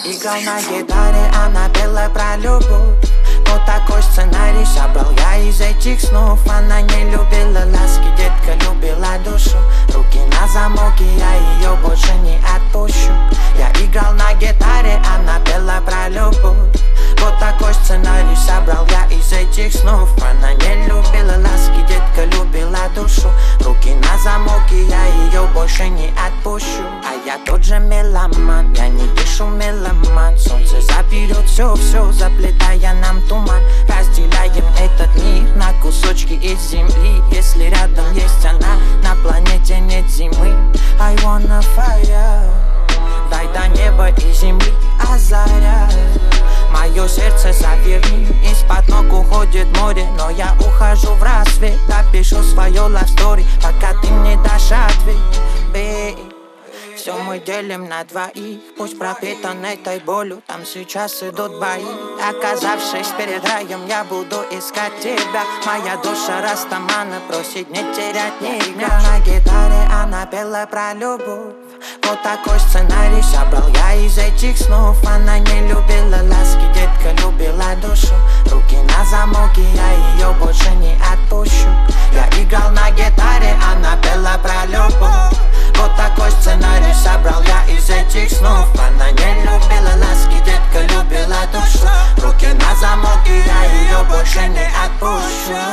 играл на гитаре, она пела про любовь. Вот такой сценарий собрал я из этих снов. Она не любила ласки, детка любила душу. Руки на замок, и я ее больше не отпущу. Я играл на гитаре, она пела про любовь. Вот такой сценарий собрал я из этих снов. Она не любила ласки, детка любила душу. Руки на замок, и я ее больше не отпущу. А я тот же меломан, я не дышу меломан. Солнце заберет все, заплетая нам туман. Разделяем этот мир на кусочки из земли. Если рядом есть она, на планете нет зимы. I wanna fire. Дай до неба и земли озаря. Мое сердце заверни, из-под ног уходит море. Но я ухожу в рассвет, допишу свое love story, пока ты мне дашь ответ, babe. Все мы делим на двоих, пусть пропитан этой болью. Там сейчас идут бои. Оказавшись перед раем, я буду искать тебя. Моя душа растамана просит не терять ни дня. На гитаре она пела про любовь. Вот такой сценарий собрал я из этих снов. Она не любила ласки, детка любила душу. Руки на замок, и я ее больше не отпущу. Я играл на гитаре, она пела про любовь. Вот такой сценарий собрал я из этих снов. Она не любила ласки, детка любила душу. Руки на замок, и я ее больше не отпущу.